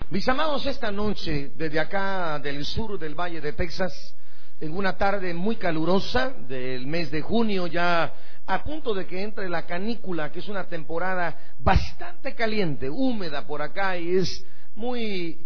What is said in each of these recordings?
Mis amados, esta noche, desde acá del sur del Valle de Texas, en una tarde muy calurosa del mes de junio, ya a punto de que entre la canícula, que es una temporada bastante caliente, húmeda por acá, y es muy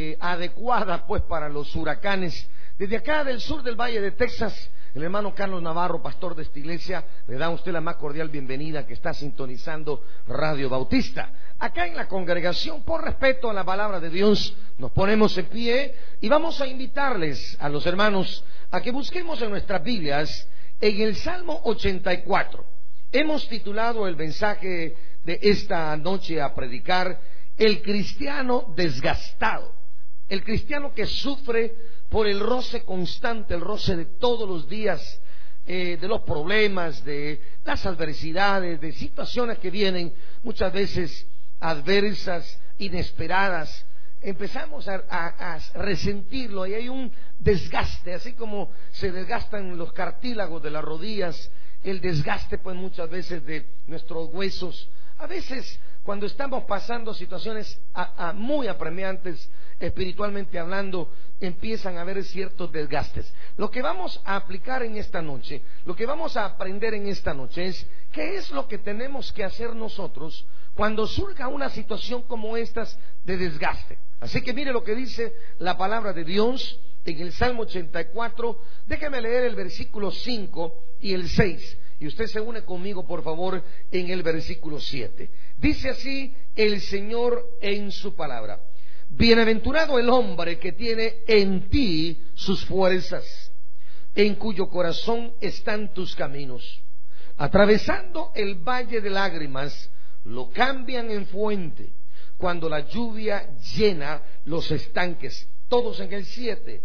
adecuada pues para los huracanes. Desde acá del sur del Valle de Texas, el hermano Carlos Navarro, pastor de esta iglesia, le da a usted la más cordial bienvenida, que está sintonizando Radio Bautista. Acá en la congregación, por respeto a la palabra de Dios, nos ponemos en pie y vamos a invitarles a los hermanos a que busquemos en nuestras Biblias en el Salmo 84. Hemos titulado el mensaje de esta noche a predicar: el cristiano desgastado, el cristiano que sufre por el roce constante, el roce de todos los días, de los problemas, de las adversidades, de situaciones que vienen muchas veces adversas, inesperadas. Empezamos a resentirlo y hay un desgaste, así como se desgastan los cartílagos de las rodillas, el desgaste pues muchas veces de nuestros huesos. A veces cuando estamos pasando situaciones muy apremiantes, espiritualmente hablando, empiezan a haber ciertos desgastes. Lo que vamos a aplicar en esta noche, lo que vamos a aprender en esta noche es qué es lo que tenemos que hacer nosotros cuando surja una situación como estas de desgaste. Así que mire lo que dice la palabra de Dios en el Salmo 84. Déjeme leer el versículo 5 y el 6. Y usted se une conmigo, por favor, en el versículo 7. Dice así el Señor en su palabra: bienaventurado el hombre que tiene en ti sus fuerzas, en cuyo corazón están tus caminos. Atravesando el valle de lágrimas, lo cambian en fuente, cuando la lluvia llena los estanques. Todos en el 7.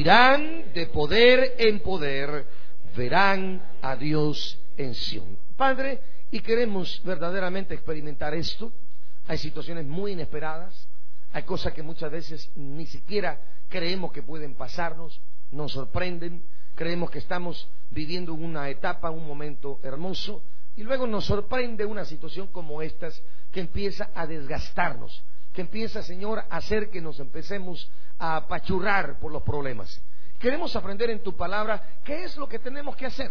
Irán de poder en poder, verán a Dios en Sión. Padre, y queremos verdaderamente experimentar esto. Hay situaciones muy inesperadas, hay cosas que muchas veces ni siquiera creemos que pueden pasarnos, nos sorprenden, creemos que estamos viviendo una etapa, un momento hermoso, y luego nos sorprende una situación como estas que empieza a desgastarnos, que empieza, Señor, a hacer que nos empecemos a apachurrar por los problemas. Queremos aprender en tu palabra qué es lo que tenemos que hacer,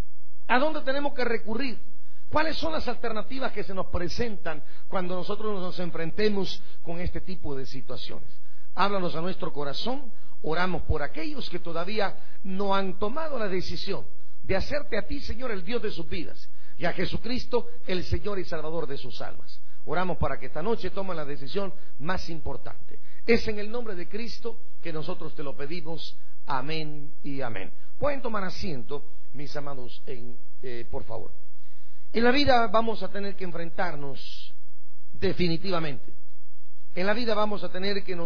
a dónde tenemos que recurrir, cuáles son las alternativas que se nos presentan cuando nosotros nos enfrentemos con este tipo de situaciones. Háblanos a nuestro corazón. Oramos por aquellos que todavía no han tomado la decisión de hacerte a ti, Señor, el Dios de sus vidas, y a Jesucristo, el Señor y Salvador de sus almas. Oramos para que esta noche tomen la decisión más importante. Es en el nombre de Cristo que nosotros te lo pedimos. Amén y amén. Pueden tomar asiento, mis amados, por favor. En la vida vamos a tener que enfrentarnos definitivamente. En la vida vamos a tener que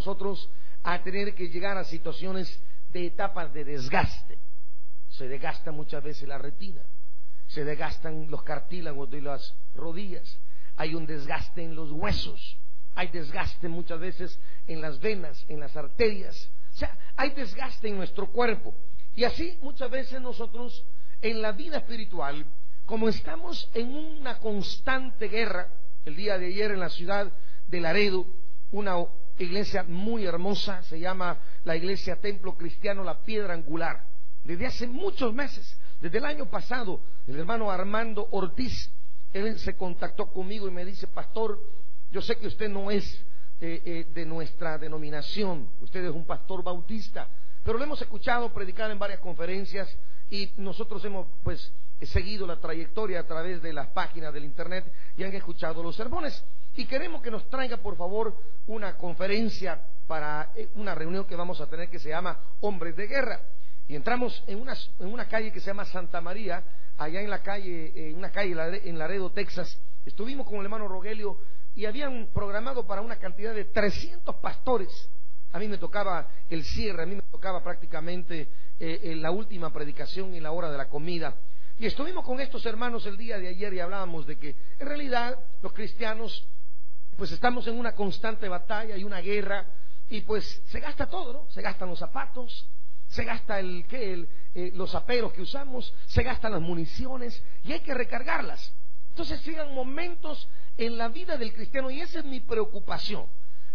llegar a situaciones de etapas de desgaste. Se desgasta muchas veces la retina, se desgastan los cartílagos de las rodillas, hay un desgaste en los huesos, hay desgaste muchas veces en las venas, en las arterias. O sea, hay desgaste en nuestro cuerpo. Y así muchas veces nosotros en la vida espiritual, como estamos en una constante guerra. El día de ayer en la ciudad de Laredo, una iglesia muy hermosa, se llama la iglesia Templo Cristiano La Piedra Angular. Desde hace muchos meses, desde el año pasado, el hermano Armando Ortiz, él se contactó conmigo y me dice: pastor, yo sé que usted no es de nuestra denominación, usted es un pastor bautista, pero lo hemos escuchado predicar en varias conferencias y nosotros hemos seguido la trayectoria a través de las páginas del internet y han escuchado los sermones, y queremos que nos traiga por favor una conferencia para una reunión que vamos a tener que se llama Hombres de Guerra. Y entramos en una calle que se llama Santa María, allá en una calle en Laredo, Texas. Estuvimos con el hermano Rogelio y habían programado para una cantidad de 300 pastores. A mí me tocaba el cierre, a mí me tocaba prácticamente la última predicación y la hora de la comida. Y estuvimos con estos hermanos el día de ayer y hablábamos de que en realidad los cristianos pues estamos en una constante batalla y una guerra, y pues se gasta todo, ¿no? Se gastan los zapatos, se gasta los aperos que usamos, se gastan las municiones y hay que recargarlas. Entonces llegan momentos en la vida del cristiano, y esa es mi preocupación.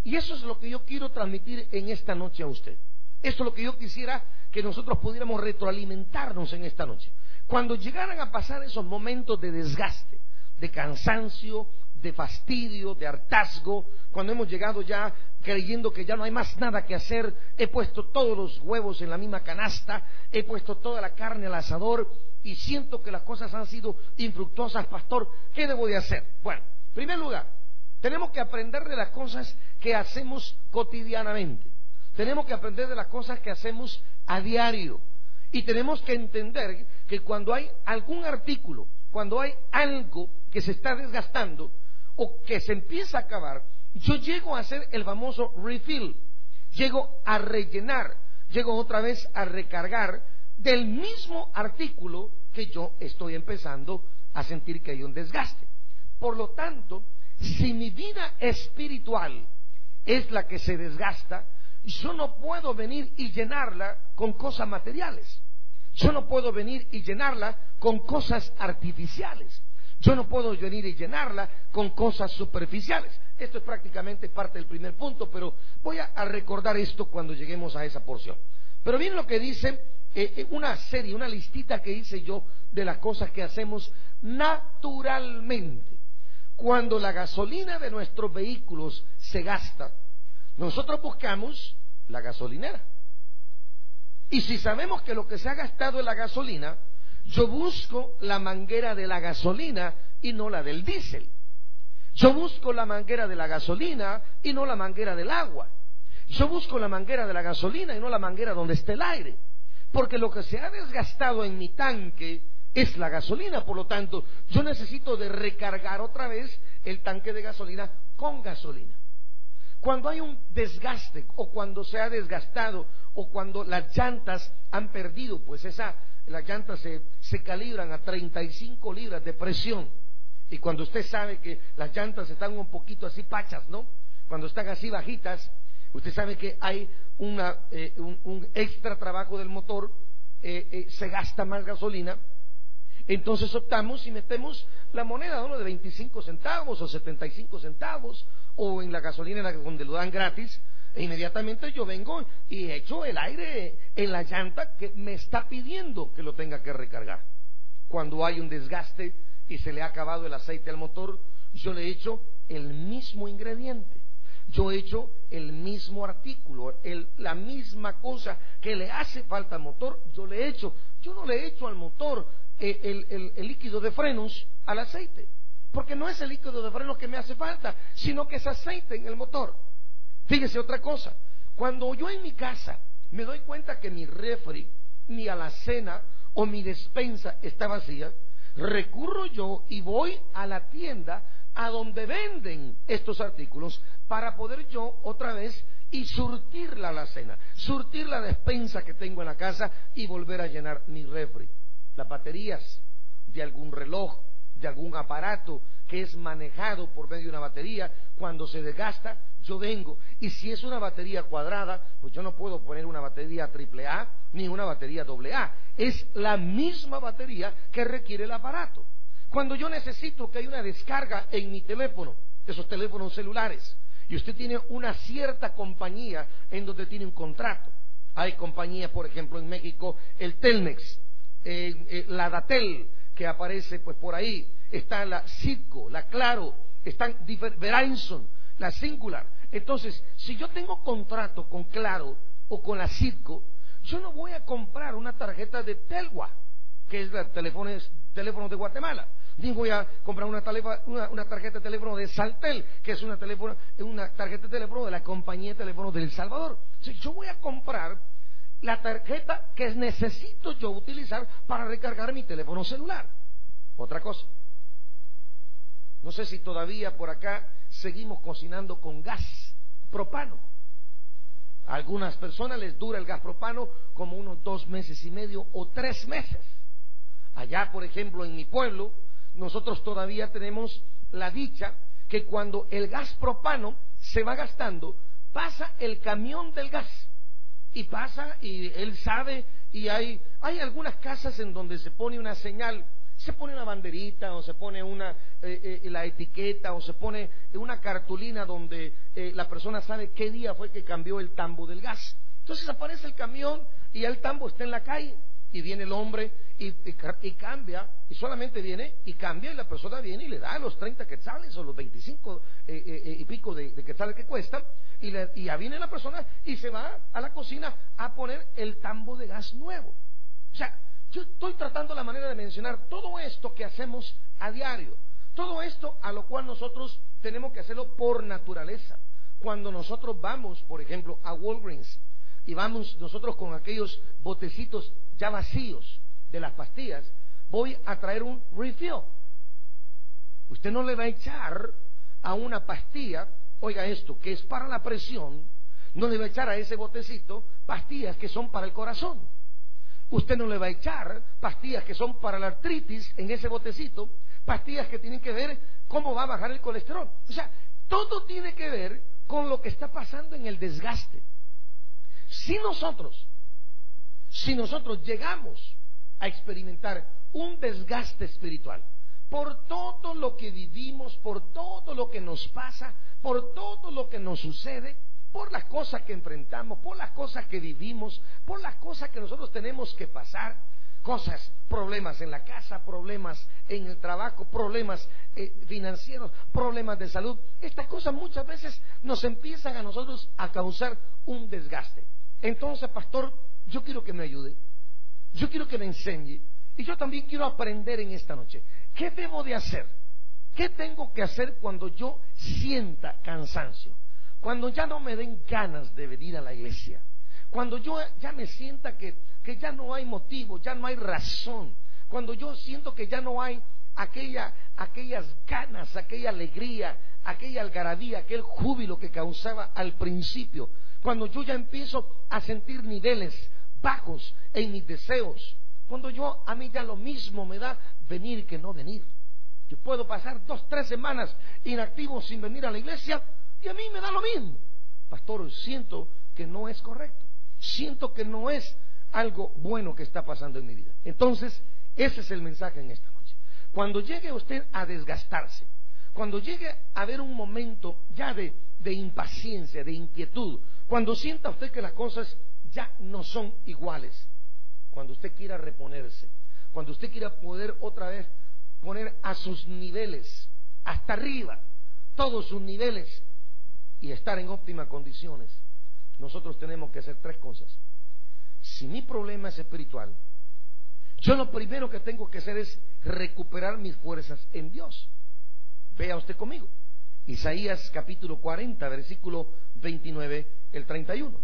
Y eso es lo que yo quiero transmitir en esta noche a usted. Esto es lo que yo quisiera que nosotros pudiéramos retroalimentarnos en esta noche. Cuando llegaran a pasar esos momentos de desgaste, de cansancio, de fastidio, de hartazgo, cuando hemos llegado ya creyendo que ya no hay más nada que hacer, he puesto todos los huevos en la misma canasta, he puesto toda la carne al asador y siento que las cosas han sido infructuosas, pastor, ¿qué debo de hacer? Bueno, en primer lugar, tenemos que aprender de las cosas que hacemos cotidianamente. Tenemos que aprender de las cosas que hacemos a diario. Y tenemos que entender que cuando hay algún artículo, cuando hay algo que se está desgastando o que se empieza a acabar, yo llego a hacer el famoso refill. Llego a rellenar, llego otra vez a recargar del mismo artículo que yo estoy empezando a sentir que hay un desgaste. Por lo tanto, si mi vida espiritual es la que se desgasta, yo no puedo venir y llenarla con cosas materiales. Yo no puedo venir y llenarla con cosas artificiales. Yo no puedo venir y llenarla con cosas superficiales. Esto es prácticamente parte del primer punto, pero voy a recordar esto cuando lleguemos a esa porción. Pero bien lo que dice una serie, una listita que hice yo de las cosas que hacemos naturalmente. Cuando la gasolina de nuestros vehículos se gasta, nosotros buscamos la gasolinera. Y si sabemos que lo que se ha gastado es la gasolina, yo busco la manguera de la gasolina y no la del diésel. Yo busco la manguera de la gasolina y no la manguera del agua. Yo busco la manguera de la gasolina y no la manguera donde esté el aire. Porque lo que se ha desgastado en mi tanque es la gasolina. Por lo tanto, yo necesito de recargar otra vez el tanque de gasolina con gasolina. Cuando hay un desgaste o cuando se ha desgastado o cuando las llantas han perdido, pues las llantas se calibran a 35 libras de presión. Y cuando usted sabe que las llantas están un poquito así pachas, ¿no? Cuando están así bajitas, usted sabe que hay un extra trabajo del motor, se gasta más gasolina. Entonces optamos y metemos la moneda, ¿no?, de 25 centavos o 75 centavos, o en la gasolina donde lo dan gratis, e inmediatamente yo vengo y echo el aire en la llanta que me está pidiendo que lo tenga que recargar. Cuando hay un desgaste y se le ha acabado el aceite al motor, yo le echo el mismo ingrediente, yo echo el mismo artículo, la misma cosa que le hace falta al motor, yo le echo. Yo no le echo al motor el líquido de frenos al aceite, porque no es el líquido de frenos que me hace falta, sino que es aceite en el motor. Fíjese otra cosa, cuando yo en mi casa me doy cuenta que mi refri, mi alacena o mi despensa está vacía, recurro yo y voy a la tienda a donde venden estos artículos para poder yo otra vez y surtir la alacena, surtir la despensa que tengo en la casa y volver a llenar mi refri. Las baterías de algún reloj, de algún aparato que es manejado por medio de una batería, cuando se desgasta, yo vengo. Y si es una batería cuadrada, pues yo no puedo poner una batería AAA ni una batería AA. Es la misma batería que requiere el aparato. Cuando yo necesito que haya una descarga en mi teléfono, esos teléfonos celulares, y usted tiene una cierta compañía en donde tiene un contrato. Hay compañías, por ejemplo, en México, el Telmex, la Datel, que aparece pues por ahí, está la Cidco, la Claro, están Verizon, la Singular. Entonces, si yo tengo contrato con Claro o con la Cidco, yo no voy a comprar una tarjeta de Telwa, que es la teléfono de Guatemala, ni voy a comprar una tarjeta de teléfono de Saltel, que es una tarjeta de teléfono de la compañía de teléfonos de El Salvador. Entonces, yo voy a comprar la tarjeta que necesito yo utilizar para recargar mi teléfono celular. Otra cosa, no sé si todavía por acá seguimos cocinando con gas propano. A algunas personas les dura el gas propano como unos 2 meses y medio o 3 meses. Allá, por ejemplo, en mi pueblo, nosotros todavía tenemos la dicha que cuando el gas propano se va gastando, pasa el camión del gas. Y pasa, y él sabe, y hay algunas casas en donde se pone una señal, se pone una banderita o se pone la etiqueta o se pone una cartulina donde la persona sabe qué día fue que cambió el tambo del gas. Entonces aparece el camión y ya el tambo está en la calle y viene el hombre y cambia, y solamente viene y cambia, y la persona viene y le da los 30 quetzales o los 25 y pico de quetzales que cuestan, y ya viene la persona y se va a la cocina a poner el tambo de gas nuevo. O sea, yo estoy tratando la manera de mencionar todo esto que hacemos a diario, todo esto a lo cual nosotros tenemos que hacerlo por naturaleza. Cuando nosotros vamos, por ejemplo, a Walgreens y vamos nosotros con aquellos botecitos ya vacíos de las pastillas, voy a traer un refill. Usted no le va a echar a una pastilla, oiga esto, que es para la presión, no le va a echar a ese botecito pastillas que son para el corazón. Usted no le va a echar pastillas que son para la artritis en ese botecito, pastillas que tienen que ver cómo va a bajar el colesterol. O sea, todo tiene que ver con lo que está pasando en el desgaste. Si nosotros llegamos a experimentar un desgaste espiritual por todo lo que vivimos, por todo lo que nos pasa, por todo lo que nos sucede, por las cosas que enfrentamos, por las cosas que vivimos, por las cosas que nosotros tenemos que pasar, problemas en la casa, problemas en el trabajo, problemas financieros, problemas de salud, estas cosas muchas veces nos empiezan a nosotros a causar un desgaste. Entonces, pastor, yo quiero que me ayude, yo quiero que me enseñe, y yo también quiero aprender en esta noche. ¿Qué debo de hacer? ¿Qué tengo que hacer cuando yo sienta cansancio? Cuando ya no me den ganas de venir a la iglesia, cuando yo ya me sienta que ya no hay motivo, ya no hay razón, cuando yo siento que ya no hay aquellas ganas, aquella alegría, aquella algarabía, aquel júbilo que causaba al principio, cuando yo ya empiezo a sentir niveles bajos en mis deseos, cuando a mí ya lo mismo me da venir que no venir. Yo puedo pasar 2, 3 semanas inactivo sin venir a la iglesia y a mí me da lo mismo. Pastor, siento que no es correcto, siento que no es algo bueno que está pasando en mi vida. Entonces, ese es el mensaje en esta noche. Cuando llegue usted a desgastarse, cuando llegue a haber un momento ya de impaciencia, de inquietud, cuando sienta usted que las cosas ya no son iguales, cuando usted quiera reponerse, cuando usted quiera poder otra vez poner a sus niveles, hasta arriba, todos sus niveles, y estar en óptimas condiciones, nosotros tenemos que hacer 3 cosas. Si mi problema es espiritual, yo lo primero que tengo que hacer es recuperar mis fuerzas en Dios. Vea usted conmigo Isaías capítulo 40, versículo 29, el 31.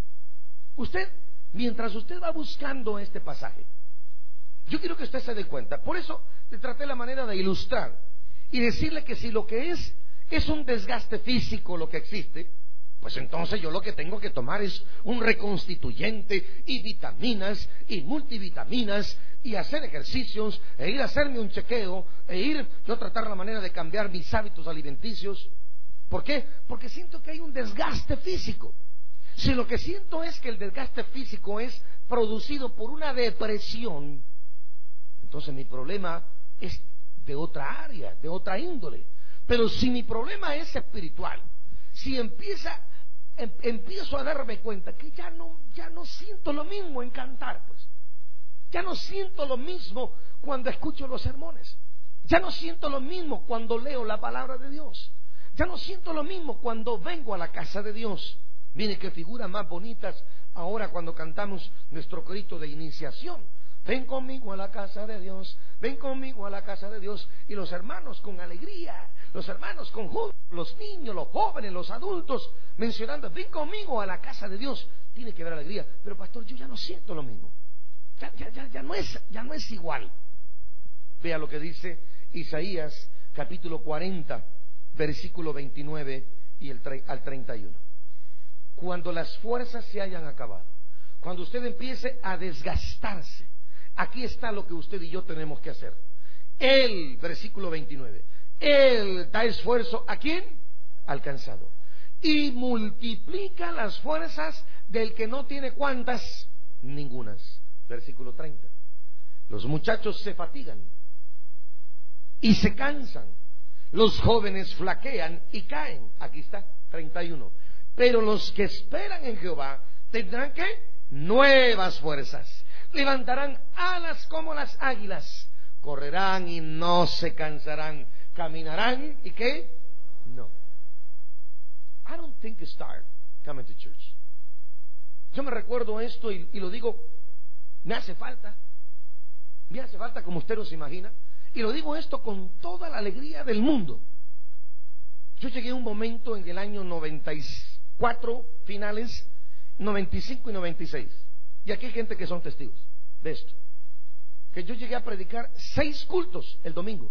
Mientras usted va buscando este pasaje, yo quiero que usted se dé cuenta. Por eso te traté la manera de ilustrar y decirle que si lo que es un desgaste físico lo que existe, pues entonces yo lo que tengo que tomar es un reconstituyente y vitaminas y multivitaminas y hacer ejercicios e ir a hacerme un chequeo yo tratar la manera de cambiar mis hábitos alimenticios. ¿Por qué? Porque siento que hay un desgaste físico. Si lo que siento es que el desgaste físico es producido por una depresión, entonces mi problema es de otra área, de otra índole. Pero si mi problema es espiritual, si empiezo a darme cuenta que ya no siento lo mismo en cantar, pues ya no siento lo mismo cuando escucho los sermones, ya no siento lo mismo cuando leo la palabra de Dios, ya no siento lo mismo cuando vengo a la casa de Dios. Miren qué figuras más bonitas ahora cuando cantamos nuestro grito de iniciación. Ven conmigo a la casa de Dios, ven conmigo a la casa de Dios. Y los hermanos con alegría, los hermanos con júbilo, los niños, los jóvenes, los adultos, mencionando, ven conmigo a la casa de Dios. Tiene que haber alegría. Pero pastor, yo ya no siento lo mismo. Ya no es igual. Vea lo que dice Isaías capítulo 40, versículo 29 y al 31. Cuando las fuerzas se hayan acabado, cuando usted empiece a desgastarse, aquí está lo que usted y yo tenemos que hacer. Él, versículo 29, Él da esfuerzo ¿a quién? Al cansado. Y multiplica las fuerzas del que no tiene ¿cuántas? Ningunas. Versículo 30. Los muchachos se fatigan y se cansan. Los jóvenes flaquean y caen. Aquí está, 31. Pero los que esperan en Jehová tendrán ¿qué? Nuevas fuerzas. Levantarán alas como las águilas. Correrán y no se cansarán. Caminarán y ¿qué? No. I don't think it's tired coming to church. Yo me recuerdo esto y lo digo, me hace falta. Me hace falta como usted no se imagina. Y lo digo esto con toda la alegría del mundo. Yo llegué a un momento en el año 94, finales, 95 y 96. Y aquí hay gente que son testigos de esto. Que yo llegué a predicar 6 cultos el domingo.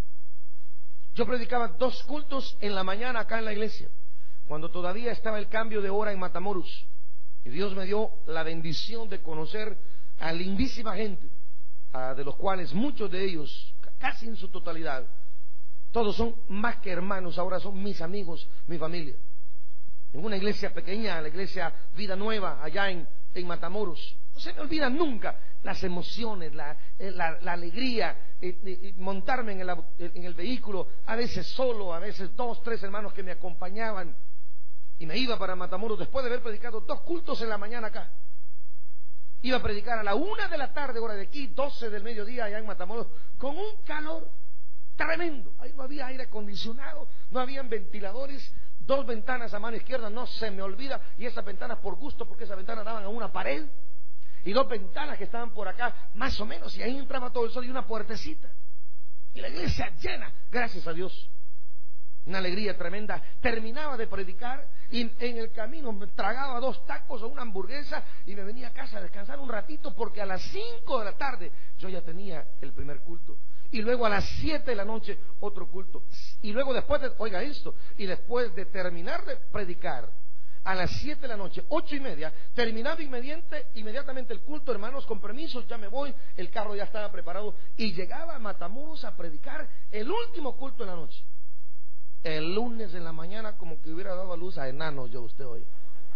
Yo predicaba 2 cultos en la mañana acá en la iglesia, cuando todavía estaba el cambio de hora en Matamoros. Y Dios me dio la bendición de conocer a lindísima gente, de los cuales muchos de ellos, casi en su totalidad, todos son más que hermanos, ahora son mis amigos, mi familia. En una iglesia pequeña, la iglesia Vida Nueva, allá en Matamoros, no se me olvidan nunca las emociones, la alegría, montarme en el vehículo, a veces solo, a veces 2, 3 hermanos que me acompañaban, y me iba para Matamoros después de haber predicado 2 cultos en la mañana acá. Iba a predicar a la 1 de la tarde, hora de aquí, 12 del mediodía allá en Matamoros, con un calor tremendo. Ahí no había aire acondicionado, no habían ventiladores, 2 ventanas a mano izquierda, no se me olvida, y esas ventanas por gusto, porque esas ventanas daban a una pared, y 2 ventanas que estaban por acá, más o menos, y ahí entraba todo el sol y una puertecita. Y la iglesia llena, gracias a Dios. Una alegría tremenda. Terminaba de predicar y en el camino me tragaba 2 tacos o una hamburguesa y me venía a casa a descansar un ratito, porque a las 5 de la tarde yo ya tenía el primer culto. Y luego a las 7 de la noche otro culto. Y luego después de, oiga esto, y después de terminar de predicar, a las 7 de la noche, 8:30, terminaba inmediatamente el culto, hermanos, con permisos, ya me voy, el carro ya estaba preparado, y llegaba a Matamoros a predicar el último culto de la noche. El lunes en la mañana, como que hubiera dado a luz a enanos yo usted hoy.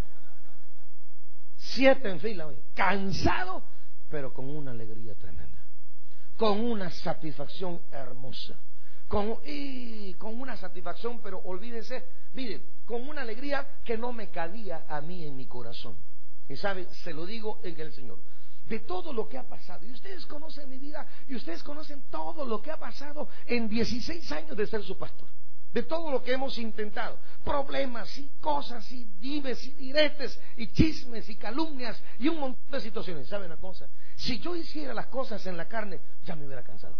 7 en fila hoy, cansado, pero con una alegría tremenda, con una satisfacción hermosa, con una satisfacción, pero olvídese, mire, con una alegría que no me cabía a mí en mi corazón. Y sabe, se lo digo en el Señor, de todo lo que ha pasado, y ustedes conocen mi vida, y ustedes conocen todo lo que ha pasado en 16 años de ser su pastor. De todo lo que hemos intentado, problemas y cosas y dimes y diretes y chismes y calumnias y un montón de situaciones. ¿Sabe una cosa? Si yo hiciera las cosas en la carne, ya me hubiera cansado,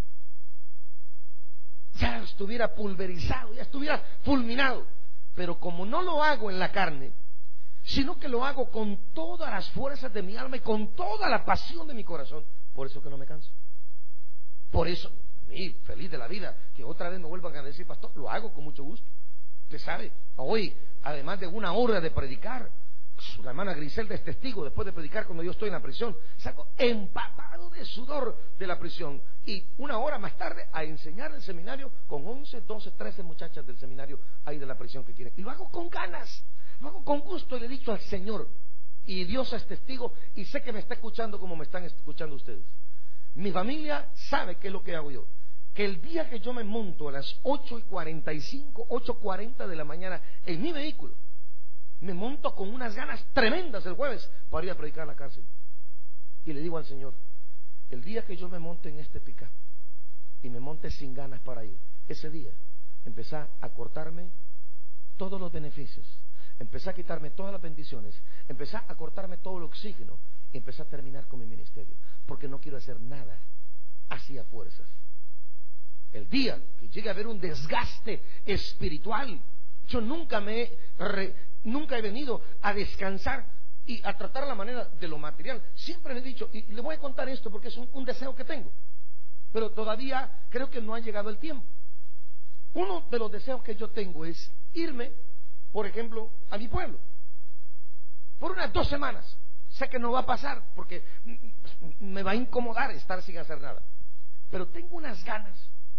ya estuviera pulverizado, ya estuviera fulminado. Pero como no lo hago en la carne, sino que lo hago con todas las fuerzas de mi alma y con toda la pasión de mi corazón, por eso que no me canso. Por eso mí, feliz de la vida, que otra vez me vuelvan a decir, pastor, lo hago con mucho gusto. Usted sabe, hoy, además de 1 hora de predicar, la hermana Griselda es testigo, después de predicar cuando yo estoy en la prisión, salgo empapado de sudor de la prisión, y 1 hora más tarde a enseñar el seminario con 11, 12, 13 muchachas del seminario ahí de la prisión que quieren, y lo hago con ganas, lo hago con gusto, y le he dicho al Señor, y Dios es testigo, y sé que me está escuchando como me están escuchando ustedes. Mi familia sabe qué es lo que hago yo. Que el día que yo me monto a las 8:45, 8:40 de la mañana en mi vehículo, me monto con unas ganas tremendas el jueves para ir a predicar a la cárcel. Y le digo al Señor, el día que yo me monte en este pick-up y me monte sin ganas para ir, ese día empecé a cortarme todos los beneficios, empecé a quitarme todas las bendiciones, empecé a cortarme todo el oxígeno y empecé a terminar con mi ministerio, porque no quiero hacer nada así a fuerzas. El día que llegue a haber un desgaste espiritual, yo nunca he venido a descansar y a tratar la manera de lo material. Siempre le he dicho, y le voy a contar esto porque es un deseo que tengo, pero todavía creo que no ha llegado el tiempo. Uno de los deseos que yo tengo es irme, por ejemplo, a mi pueblo por unas 2 semanas. Sé que no va a pasar porque me va a incomodar estar sin hacer nada, pero tengo unas ganas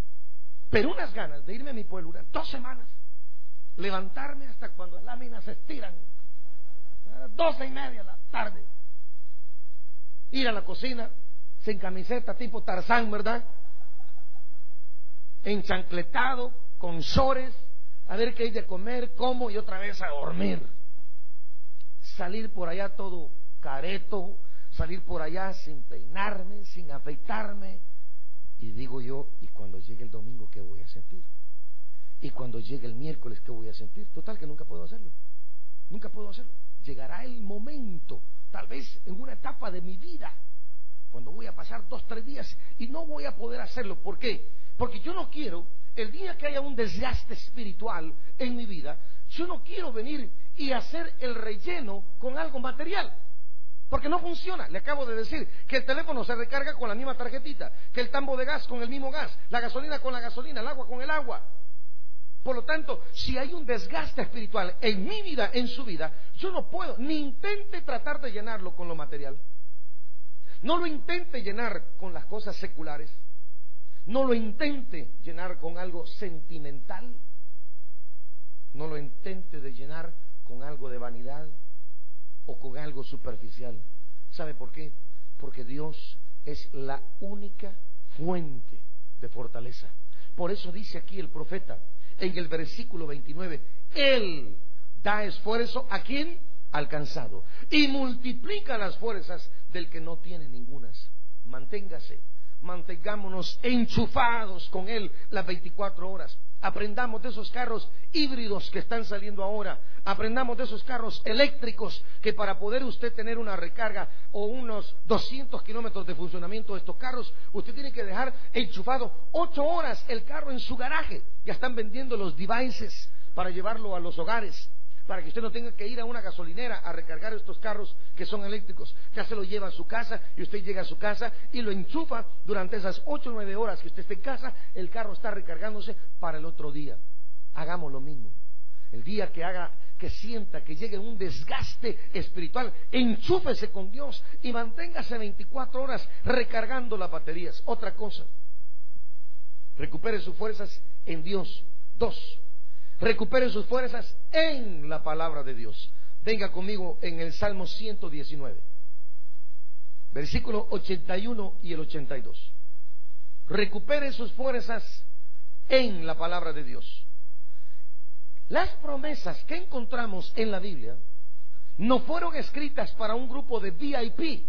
de irme a mi pueblo unas 2 semanas, levantarme hasta cuando las láminas se estiran, a las 12:30 de la tarde, ir a la cocina sin camiseta tipo Tarzán, ¿verdad? enchancletado, con sores, a ver qué hay de comer, como y otra vez a dormir. Salir por allá todo careto, salir por allá sin peinarme, sin afeitarme. Y digo yo, ¿y cuando llegue el domingo qué voy a sentir? ¿Y cuando llegue el miércoles qué voy a sentir? Total que nunca puedo hacerlo. Nunca puedo hacerlo. Llegará el momento, tal vez en una etapa de mi vida, cuando voy a pasar 2, 3 días y no voy a poder hacerlo. ¿Por qué? Porque yo no quiero, el día que haya un desgaste espiritual en mi vida, yo no quiero venir y hacer el relleno con algo material. Porque no funciona. Le acabo de decir que el teléfono se recarga con la misma tarjetita, que el tambo de gas con el mismo gas, la gasolina con la gasolina, el agua con el agua. Por lo tanto, si hay un desgaste espiritual en mi vida, en su vida, yo no puedo, ni intente tratar de llenarlo con lo material. No lo intente llenar con las cosas seculares. No lo intente llenar con algo sentimental. No lo intente de llenar con algo de vanidad o con algo superficial. ¿Sabe por qué? Porque Dios es la única fuente de fortaleza. Por eso dice aquí el profeta en el versículo 29, Él da esfuerzo a quien alcanzado y multiplica las fuerzas del que no tiene ningunas. Mantengámonos enchufados con Él las 24 horas. Aprendamos de esos carros híbridos que están saliendo ahora. Aprendamos de esos carros eléctricos que para poder usted tener una recarga o unos 200 kilómetros de funcionamiento de estos carros, usted tiene que dejar enchufado 8 horas el carro en su garaje. Ya están vendiendo los devices para llevarlo a los hogares, para que usted no tenga que ir a una gasolinera a recargar estos carros que son eléctricos. Ya se lo lleva a su casa y usted llega a su casa y lo enchufa durante esas 8 o 9 horas que usted esté en casa. El carro está recargándose para el otro día. Hagamos lo mismo. El día que sienta que llegue un desgaste espiritual, enchúfese con Dios y manténgase 24 horas recargando las baterías. Otra cosa, recupere sus fuerzas en Dios. 2, recupere sus fuerzas en la palabra de Dios. Venga conmigo en el Salmo 119, versículo 81 y el 82. Recupere sus fuerzas en la palabra de Dios. Las promesas que encontramos en la Biblia no fueron escritas para un grupo de VIP.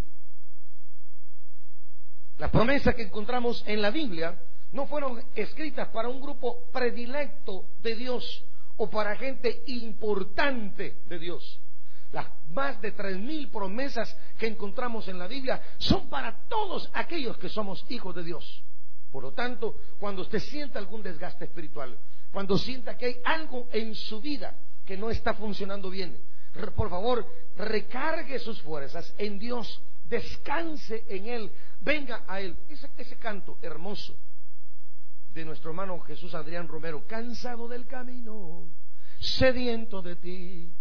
Las promesas que encontramos en la Biblia no fueron escritas para un grupo predilecto de Dios o para gente importante de Dios. Las más de 3,000 promesas que encontramos en la Biblia son para todos aquellos que somos hijos de Dios. Por lo tanto, cuando usted sienta algún desgaste espiritual, cuando sienta que hay algo en su vida que no está funcionando bien, por favor, recargue sus fuerzas en Dios, descanse en Él, venga a Él. Ese canto hermoso de nuestro hermano Jesús Adrián Romero, cansado del camino, sediento de ti.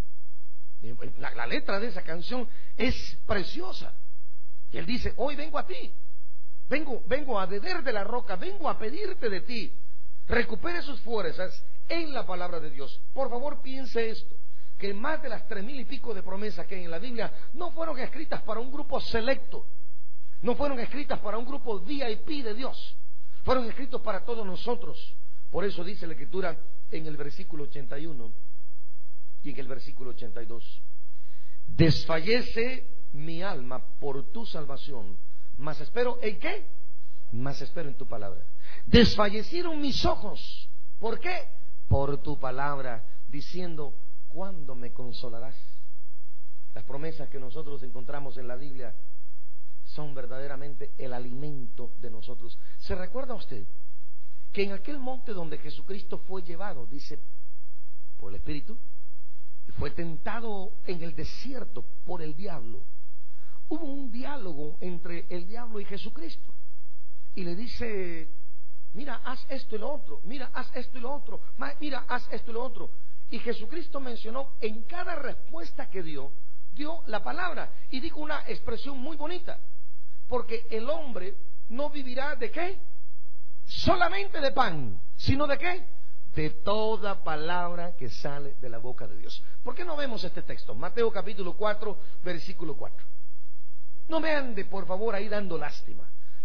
La letra de esa canción es preciosa. Y él dice, hoy vengo a ti, vengo a beber de la roca, vengo a pedirte de ti. Recupere sus fuerzas en la palabra de Dios. Por favor, piense esto, que más de las 3,000 y pico de promesas que hay en la Biblia no fueron escritas para un grupo selecto, no fueron escritas para un grupo VIP de Dios, fueron escritos para todos nosotros. Por eso dice la Escritura en el versículo 81 y en el versículo 82, desfallece mi alma por tu salvación, mas espero ¿en qué? Mas espero en tu palabra. Desfallecieron mis ojos. ¿Por qué? Por tu palabra, diciendo, ¿cuándo me consolarás? Las promesas que nosotros encontramos en la Biblia son verdaderamente el alimento de nosotros. ¿Se recuerda usted que en aquel monte donde Jesucristo fue llevado, dice, por el Espíritu, y fue tentado en el desierto por el diablo, hubo un diálogo entre el diablo y Jesucristo? Y le dice, mira, haz esto y lo otro, mira, haz esto y lo otro, mira, haz esto y lo otro. Y Jesucristo mencionó en cada respuesta que dio la palabra y dijo una expresión muy bonita, porque el hombre no vivirá ¿de qué? Solamente de pan, sino ¿de qué? De toda palabra que sale de la boca de Dios. ¿Por qué no vemos este texto? Mateo capítulo 4, versículo 4. No me ande por favor ahí dando lástima.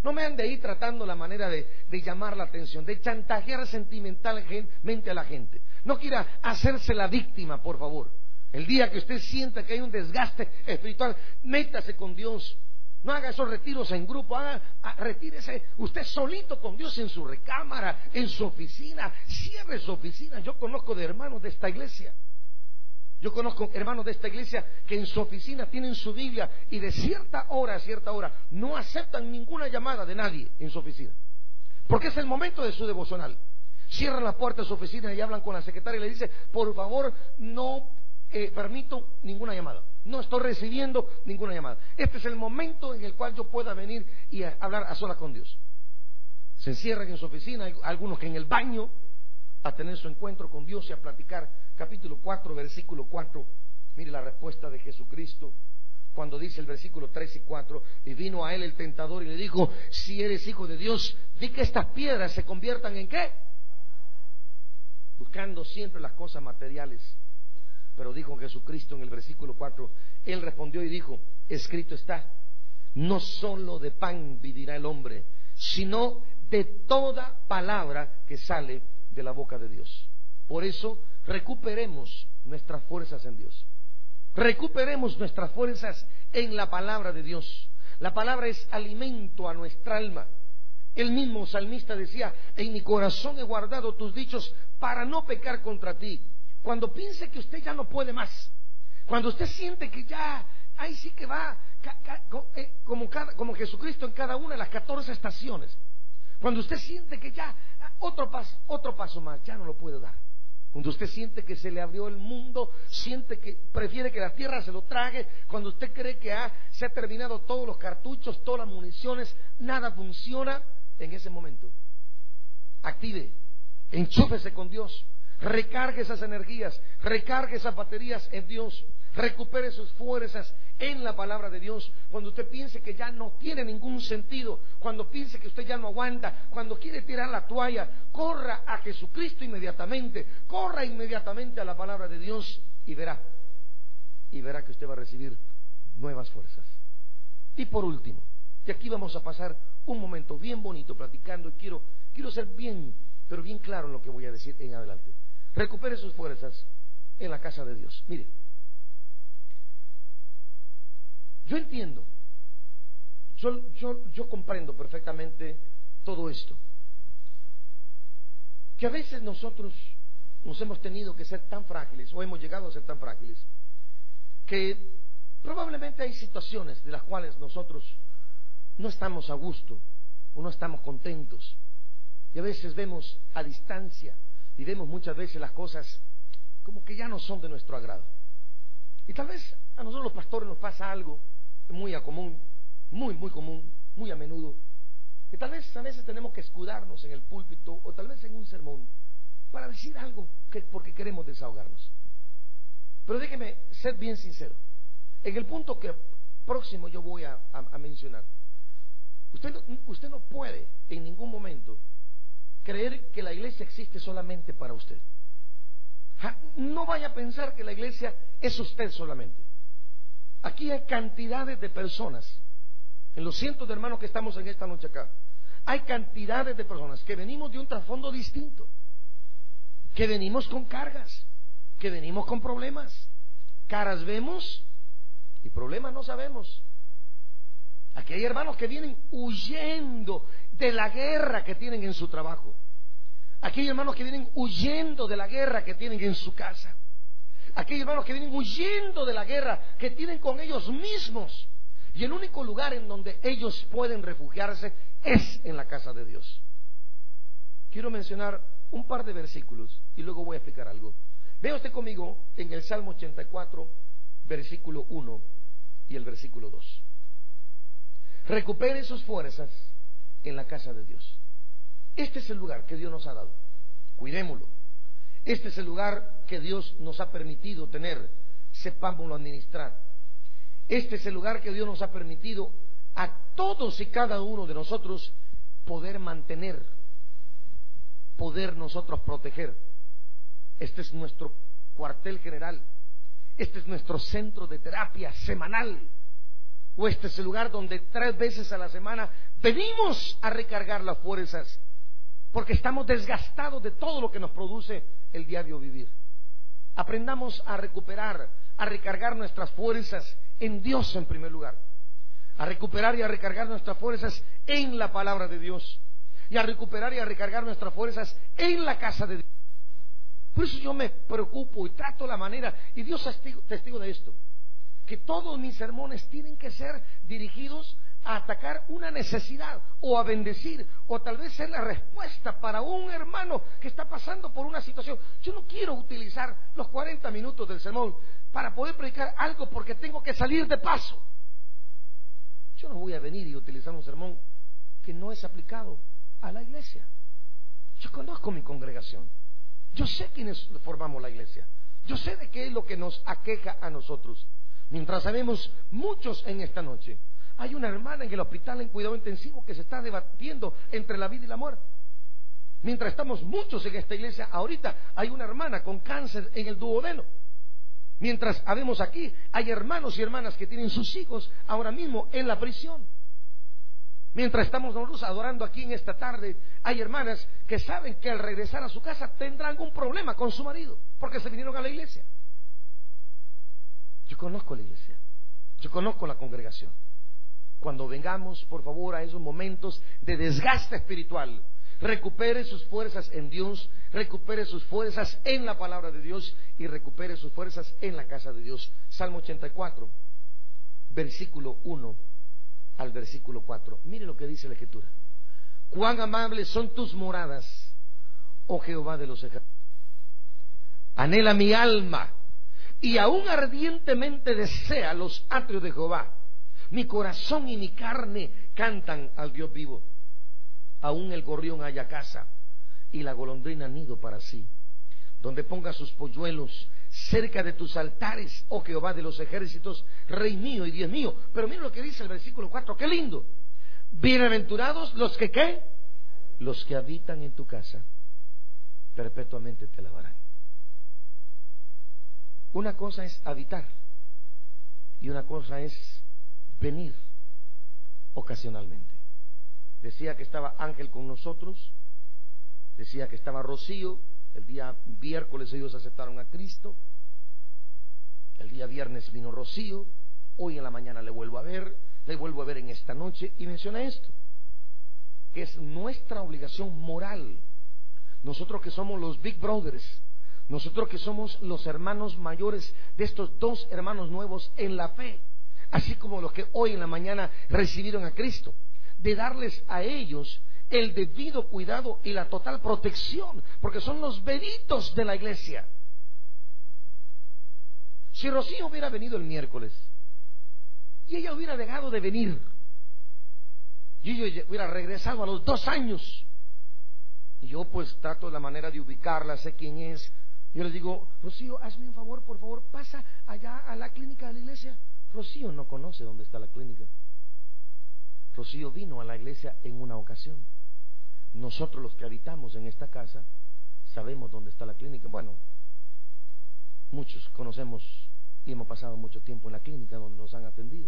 No me ande ahí tratando la manera de llamar la atención, de chantajear sentimentalmente a la gente. No quiera hacerse la víctima, por favor. El día que usted sienta que hay un desgaste espiritual, métase con Dios. No haga esos retiros en grupo, retírese usted solito con Dios en su recámara, en su oficina. Cierre su oficina. Yo conozco de hermanos de esta iglesia. Yo conozco hermanos de esta iglesia que en su oficina tienen su Biblia y de cierta hora a cierta hora no aceptan ninguna llamada de nadie en su oficina. Porque es el momento de su devocional. Cierran la puerta de su oficina y hablan con la secretaria y le dicen, por favor, no permito ninguna llamada. No estoy recibiendo ninguna llamada. Este es el momento en el cual yo pueda venir y hablar a solas con Dios. Se encierran en su oficina, hay algunos que en el baño, a tener su encuentro con Dios y a platicar. Capítulo 4, versículo 4. Mire la respuesta de Jesucristo cuando dice el versículo 3 y 4. Y vino a él el tentador y le dijo, si eres hijo de Dios, di que estas piedras se conviertan en ¿qué? Buscando siempre las cosas materiales. Pero dijo Jesucristo en el versículo 4, él respondió y dijo, escrito está, no solo de pan vivirá el hombre, sino de toda palabra que sale de la boca de Dios. Por eso recuperemos nuestras fuerzas en Dios. Recuperemos nuestras fuerzas en la palabra de Dios. La palabra es alimento a nuestra alma. El mismo salmista decía, en mi corazón he guardado tus dichos para no pecar contra ti. Cuando piense que usted ya no puede más, cuando usted siente que ya, ahí sí que va, como Jesucristo en cada una de las 14 estaciones, cuando usted siente que ya, otro paso más, ya no lo puede dar. Cuando usted siente que se le abrió el mundo, siente que prefiere que la tierra se lo trague, cuando usted cree que se ha terminado todos los cartuchos, todas las municiones, nada funciona, en ese momento, active, enchúfese con Dios. Recargue esas energías, recargue esas baterías en Dios, recupere sus fuerzas en la palabra de Dios. Cuando usted piense que ya no tiene ningún sentido, cuando piense que usted ya no aguanta, cuando quiere tirar la toalla, corra a Jesucristo inmediatamente, corra inmediatamente a la palabra de Dios y verá que usted va a recibir nuevas fuerzas. Y por último, y aquí vamos a pasar un momento bien bonito platicando y quiero ser bien, pero bien claro en lo que voy a decir en adelante. Recupere sus fuerzas en la casa de Dios. Mire, yo entiendo, yo comprendo perfectamente todo esto, que a veces nosotros nos hemos tenido que ser tan frágiles, o hemos llegado a ser tan frágiles, que probablemente hay situaciones de las cuales nosotros no estamos a gusto o no estamos contentos, y a veces vemos a distancia y vemos muchas veces las cosas como que ya no son de nuestro agrado. Y tal vez a nosotros los pastores nos pasa algo muy común, muy a menudo, que tal vez a veces tenemos que escudarnos en el púlpito o tal vez en un sermón para decir algo porque queremos desahogarnos. Pero déjeme ser bien sincero. En el punto que próximo yo voy a mencionar, usted no puede en ningún momento creer que la iglesia existe solamente para usted. No vaya a pensar que la iglesia es usted solamente. Aquí hay cantidades de personas, en los cientos de hermanos que estamos en esta noche acá, hay cantidades de personas que venimos de un trasfondo distinto, que venimos con cargas, que venimos con problemas. Caras vemos y problemas no sabemos. Aquí hay hermanos que vienen huyendo de la guerra que tienen en su trabajo. Aquí hay hermanos que vienen huyendo de la guerra que tienen en su casa. Aquí hay hermanos que vienen huyendo de la guerra que tienen con ellos mismos. Y el único lugar en donde ellos pueden refugiarse es en la casa de Dios. Quiero mencionar un par de versículos y luego voy a explicar algo. Vea usted conmigo en el Salmo 84, versículo 1 y el versículo 2. Recupere sus fuerzas en la casa de Dios. Este es el lugar que Dios nos ha dado. Cuidémoslo. Este es el lugar que Dios nos ha permitido tener. Sepámoslo administrar. Este es el lugar que Dios nos ha permitido a todos y cada uno de nosotros poder mantener, poder nosotros proteger. Este es nuestro cuartel general. Este es nuestro centro de terapia semanal. O este es el lugar donde 3 veces a la semana venimos a recargar las fuerzas, porque estamos desgastados de todo lo que nos produce el diario vivir. Aprendamos a recuperar, a recargar nuestras fuerzas en Dios en primer lugar, a recuperar y a recargar nuestras fuerzas en la palabra de Dios, y a recuperar y a recargar nuestras fuerzas en la casa de Dios. Por eso yo me preocupo y trato la manera, y Dios es testigo de esto, que todos mis sermones tienen que ser dirigidos a atacar una necesidad, o a bendecir, o tal vez ser la respuesta para un hermano que está pasando por una situación. Yo no quiero utilizar los 40 minutos del sermón para poder predicar algo porque tengo que salir de paso. Yo no voy a venir y utilizar un sermón que no es aplicado a la iglesia. Yo conozco mi congregación, yo sé quiénes formamos la iglesia, yo sé de qué es lo que nos aqueja a nosotros. Mientras sabemos muchos en esta noche, hay una hermana en el hospital en cuidado intensivo que se está debatiendo entre la vida y la muerte. Mientras estamos muchos en esta iglesia, ahorita hay una hermana con cáncer en el duodeno. Mientras habemos aquí, hay hermanos y hermanas que tienen sus hijos ahora mismo en la prisión. Mientras estamos nosotros adorando aquí en esta tarde, hay hermanas que saben que al regresar a su casa tendrán un problema con su marido, porque se vinieron a la iglesia. Yo conozco la iglesia, yo conozco la congregación. Cuando vengamos, por favor, a esos momentos de desgaste espiritual, recupere sus fuerzas en Dios, recupere sus fuerzas en la palabra de Dios y recupere sus fuerzas en la casa de Dios. Salmo 84, versículo 1 al versículo 4. Mire lo que dice la Escritura. Cuán amables son tus moradas, oh Jehová de los ejércitos. Anhela mi alma y aún ardientemente desea los atrios de Jehová. Mi corazón y mi carne cantan al Dios vivo. Aún el gorrión halla casa y la golondrina nido para sí, donde ponga sus polluelos cerca de tus altares, oh Jehová de los ejércitos, Rey mío y Dios mío. Pero mira lo que dice el versículo 4, qué lindo. Bienaventurados los que ¿qué? Los que habitan en tu casa, perpetuamente te alabarán. Una cosa es habitar y una cosa es venir ocasionalmente. Decía que estaba Ángel con nosotros, decía que estaba Rocío. El día miércoles ellos aceptaron a Cristo, el día viernes vino Rocío, hoy en la mañana le vuelvo a ver en esta noche, y menciona esto, que es nuestra obligación moral, nosotros que somos los Big Brothers, nosotros que somos los hermanos mayores de estos 2 hermanos nuevos en la fe, así como los que hoy en la mañana recibieron a Cristo, de darles a ellos el debido cuidado y la total protección, porque son los bebitos de la iglesia. Si Rocío hubiera venido el miércoles y ella hubiera dejado de venir y ella hubiera regresado a los 2 años, y yo pues trato de la manera de ubicarla, sé quién es, yo les digo, Rocío, hazme un favor, por favor, pasa allá a la clínica de la iglesia. Rocío no conoce dónde está la clínica. Rocío vino a la iglesia en una ocasión. Nosotros los que habitamos en esta casa sabemos dónde está la clínica. Bueno, muchos conocemos y hemos pasado mucho tiempo en la clínica donde nos han atendido.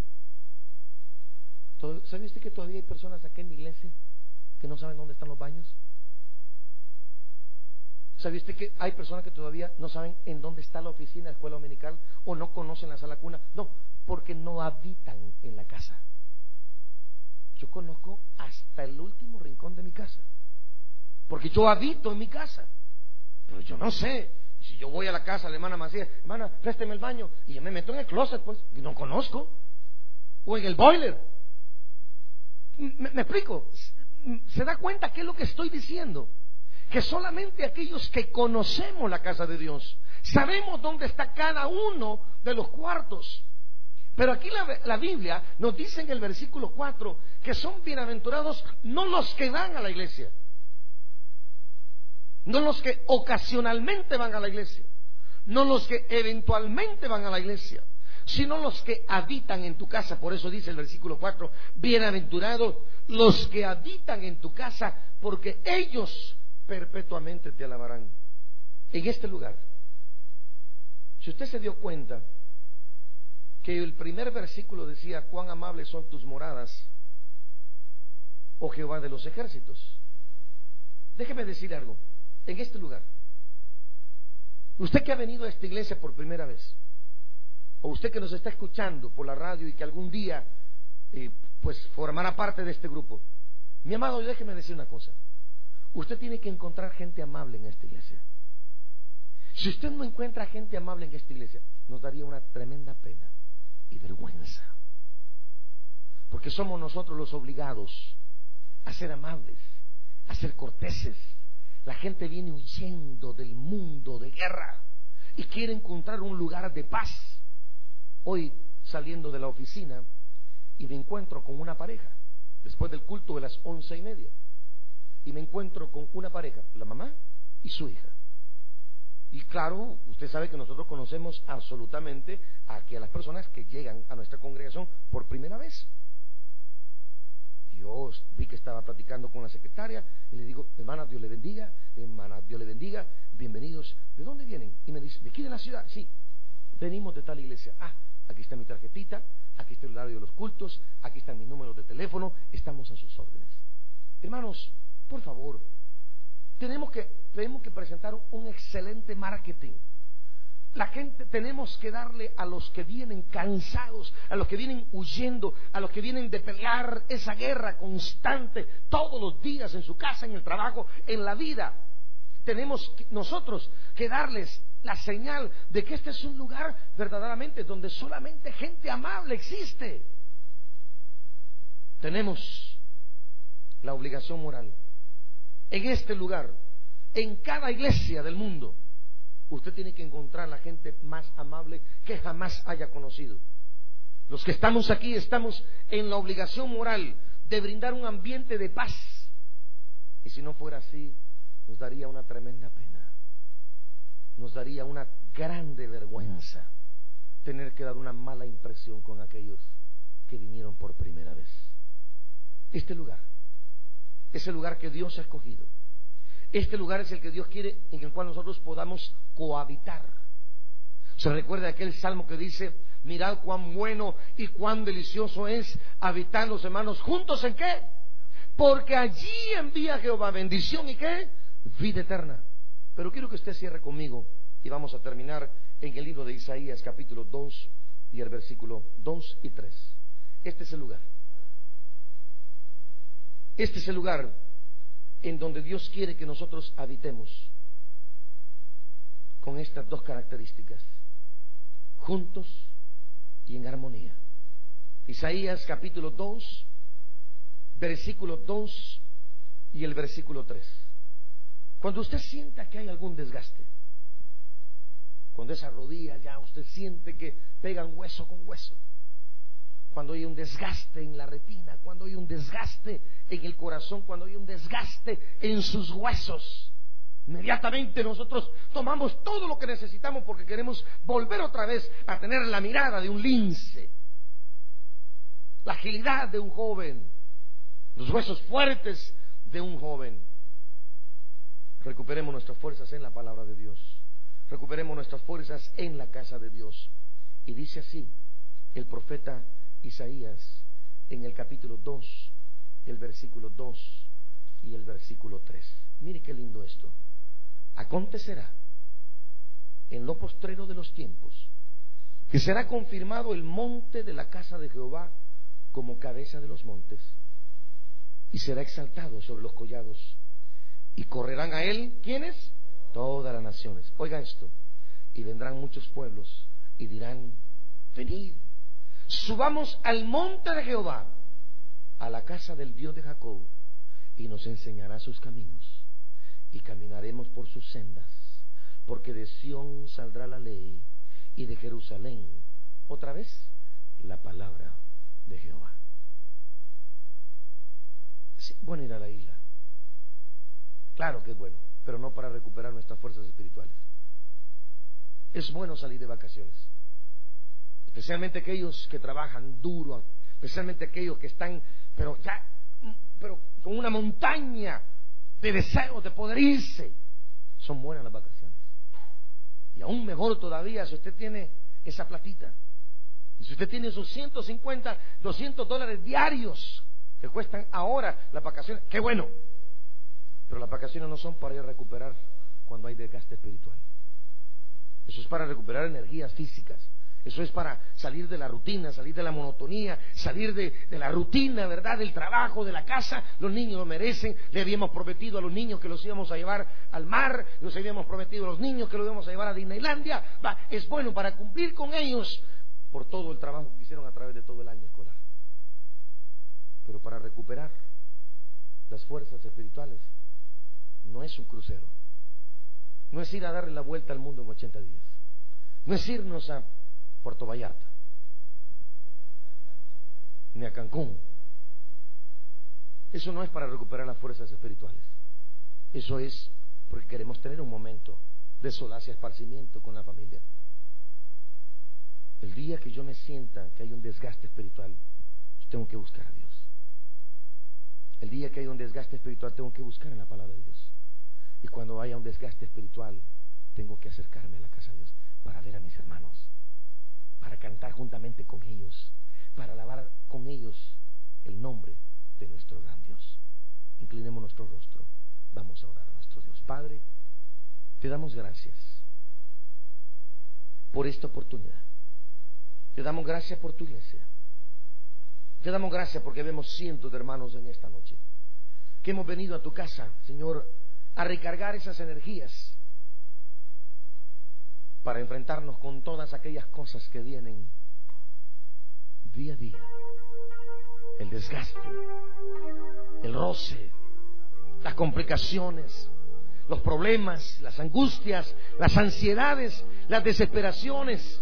¿Sabe usted que todavía hay personas aquí en la iglesia que no saben dónde están los baños? ¿Sabe usted que hay personas que todavía no saben en dónde está la oficina de la escuela dominical o no conocen la sala cuna? No, porque no habitan en la casa. Yo conozco hasta el último rincón de mi casa, porque yo habito en mi casa. Pero yo no sé, si yo voy a la casa de la hermana Macías, hermana, présteme el baño, y yo me meto en el closet, pues, y no conozco, o en el boiler. ¿Me explico? ¿Se da cuenta qué es lo que estoy diciendo? Que solamente aquellos que conocemos la casa de Dios sabemos dónde está cada uno de los cuartos. Pero aquí la Biblia nos dice en el versículo 4 que son bienaventurados no los que van a la iglesia, no los que ocasionalmente van a la iglesia, no los que eventualmente van a la iglesia, sino los que habitan en tu casa. Por eso dice el versículo 4, bienaventurados los que habitan en tu casa, porque ellos perpetuamente te alabarán. En este lugar, si usted se dio cuenta que el primer versículo decía: cuán amables son tus moradas, oh Jehová de los ejércitos. Déjeme decir algo. En este lugar, usted que ha venido a esta iglesia por primera vez, o usted que nos está escuchando por la radio y que algún día pues formará parte de este grupo, mi amado, déjeme decir una cosa. Usted tiene que encontrar gente amable en esta iglesia. Si usted no encuentra gente amable en esta iglesia, nos daría una tremenda pena y vergüenza, porque somos nosotros los obligados a ser amables, a ser corteses. La gente viene huyendo del mundo de guerra y quiere encontrar un lugar de paz. Hoy, saliendo de la oficina, y me encuentro con una pareja después del culto de las 11:30, y me encuentro con una pareja, la mamá y su hija. Y claro, usted sabe que nosotros conocemos absolutamente a las personas que llegan a nuestra congregación por primera vez. Yo vi que estaba platicando con la secretaria y le digo: hermana, Dios le bendiga, hermana, Dios le bendiga, bienvenidos. ¿De dónde vienen? Y me dice: de aquí de la ciudad. Sí, venimos de tal iglesia. Aquí está mi tarjetita, aquí está el horario de los cultos, aquí están mis números de teléfono, estamos a sus órdenes. Hermanos, por favor, tenemos que presentar un excelente marketing. La gente, tenemos que darle a los que vienen cansados, a los que vienen huyendo, a los que vienen de pelear esa guerra constante todos los días en su casa, en el trabajo, en la vida. Tenemos nosotros que darles la señal de que este es un lugar verdaderamente donde solamente gente amable existe. Tenemos la obligación moral en este lugar, en cada iglesia del mundo. Usted tiene que encontrar la gente más amable que jamás haya conocido. Los que estamos aquí estamos en la obligación moral de brindar un ambiente de paz. Y si no fuera así, nos daría una tremenda pena, nos daría una grande vergüenza tener que dar una mala impresión con aquellos que vinieron por primera vez. Este lugar es el lugar que Dios ha escogido. Este lugar es el que Dios quiere, en el cual nosotros podamos cohabitar. Se recuerda aquel salmo que dice: mirad cuán bueno y cuán delicioso es habitar los hermanos juntos. ¿En qué? Porque allí envía Jehová bendición y ¿qué? Vida eterna. Pero quiero que usted cierre conmigo y vamos a terminar en el libro de Isaías capítulo 2 y el versículo 2 y 3. Este es el lugar. Este es el lugar en donde Dios quiere que nosotros habitemos, con estas dos características: juntos y en armonía. Isaías capítulo 2, versículo 2 y el versículo 3. Cuando usted sienta que hay algún desgaste, cuando esa rodilla ya usted siente que pegan hueso con hueso, cuando hay un desgaste en la retina, cuando hay un desgaste en el corazón, cuando hay un desgaste en sus huesos, inmediatamente nosotros tomamos todo lo que necesitamos porque queremos volver otra vez a tener la mirada de un lince, la agilidad de un joven, los huesos fuertes de un joven. Recuperemos nuestras fuerzas en la palabra de Dios, recuperemos nuestras fuerzas en la casa de Dios. Y dice así el profeta Isaías en el capítulo 2, el versículo 2 y el versículo 3. Mire qué lindo esto. Acontecerá en lo postrero de los tiempos que será confirmado el monte de la casa de Jehová como cabeza de los montes, y será exaltado sobre los collados, y correrán a él, ¿quiénes? Todas las naciones. Oiga esto: y vendrán muchos pueblos y dirán: venid, subamos al monte de Jehová, a la casa del Dios de Jacob, y nos enseñará sus caminos, y caminaremos por sus sendas, porque de Sión saldrá la ley, y de Jerusalén, otra vez, la palabra de Jehová. Sí, bueno ir a la isla, claro que es bueno, pero no para recuperar nuestras fuerzas espirituales. Es bueno salir de vacaciones, especialmente aquellos que trabajan duro, especialmente aquellos que están pero con una montaña de deseos de poder irse. Son buenas las vacaciones, y aún mejor todavía si usted tiene esa platita Si usted tiene esos 150, 200 dólares diarios que cuestan ahora las vacaciones, qué bueno. Pero las vacaciones no son para ir a recuperar cuando hay desgaste espiritual. Eso es para recuperar energías físicas. Eso es para salir de la rutina, salir de la monotonía, salir de la rutina, ¿verdad? Del trabajo, de la casa. Los niños lo merecen. Le habíamos prometido a los niños que los íbamos a llevar al mar. Les habíamos prometido a los niños que los íbamos a llevar a Disneylandia. Es bueno para cumplir con ellos por todo el trabajo que hicieron a través de todo el año escolar. Pero para recuperar las fuerzas espirituales no es un crucero. No es ir a darle la vuelta al mundo en 80 días. No es irnos a Puerto Vallarta ni a Cancún. Eso no es para recuperar las fuerzas espirituales. Eso es porque queremos tener un momento de solaz y esparcimiento con la familia. El día que yo me sienta que hay un desgaste espiritual, yo tengo que buscar a Dios. El día que hay un desgaste espiritual, tengo que buscar en la palabra de Dios. Y cuando haya un desgaste espiritual, tengo que acercarme a la casa de Dios para ver a mis hermanos, para cantar juntamente con ellos, para alabar con ellos el nombre de nuestro gran Dios. Inclinemos nuestro rostro, vamos a orar a nuestro Dios. Padre, te damos gracias por esta oportunidad. Te damos gracias por tu iglesia. Te damos gracias porque vemos cientos de hermanos en esta noche que hemos venido a tu casa, Señor, a recargar esas energías para enfrentarnos con todas aquellas cosas que vienen día a día. El desgaste, el roce, las complicaciones, los problemas, las angustias, las ansiedades, las desesperaciones.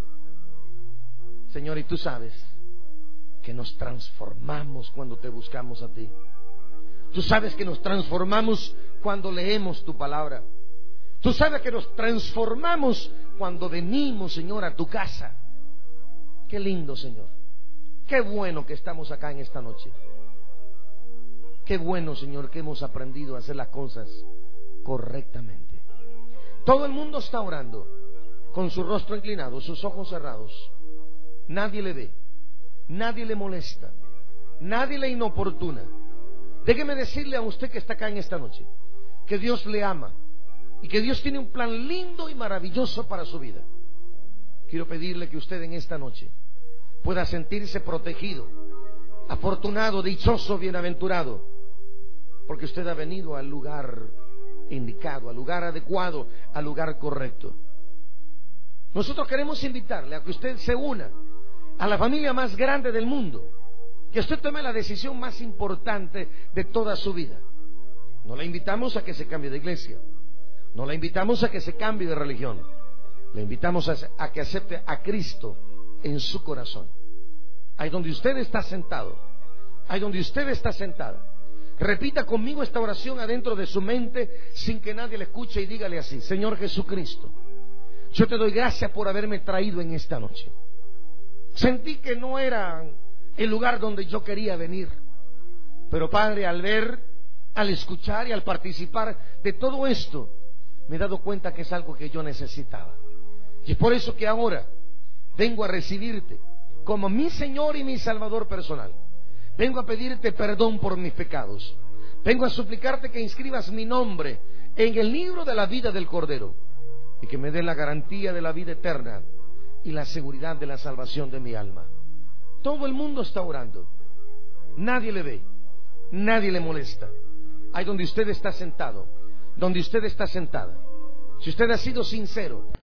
Señor, y tú sabes que nos transformamos cuando te buscamos a ti. Tú sabes que nos transformamos cuando leemos tu palabra. Tú sabes que nos transformamos cuando venimos, Señor, a tu casa. Qué lindo, Señor. Qué bueno que estamos acá en esta noche. Qué bueno, Señor, que hemos aprendido a hacer las cosas correctamente. Todo el mundo está orando con su rostro inclinado, sus ojos cerrados. Nadie le ve, nadie le molesta, nadie le inoportuna. Déjeme decirle a usted que está acá en esta noche que Dios le ama y que Dios tiene un plan lindo y maravilloso para su vida. Quiero pedirle que usted en esta noche pueda sentirse protegido, afortunado, dichoso, bienaventurado, porque usted ha venido al lugar indicado, al lugar adecuado, al lugar correcto. Nosotros queremos invitarle a que usted se una a la familia más grande del mundo, que usted tome la decisión más importante de toda su vida. No la invitamos a que se cambie de iglesia, no la invitamos a que se cambie de religión, le invitamos a que acepte a Cristo en su corazón. Ahí donde usted está sentado, ahí donde usted está sentada, repita conmigo esta oración adentro de su mente sin que nadie le escuche y dígale así: Señor Jesucristo, yo te doy gracias por haberme traído en esta noche. Sentí que no era el lugar donde yo quería venir, pero Padre, al ver, al escuchar y al participar de todo esto, me he dado cuenta que es algo que yo necesitaba. Y es por eso que ahora vengo a recibirte como mi Señor y mi Salvador personal. Vengo a pedirte perdón por mis pecados. Vengo a suplicarte que inscribas mi nombre en el libro de la vida del Cordero y que me dé la garantía de la vida eterna y la seguridad de la salvación de mi alma. Todo el mundo está orando. Nadie le ve, nadie le molesta. Ahí donde usted está sentado, donde usted está sentada, si usted ha sido sincero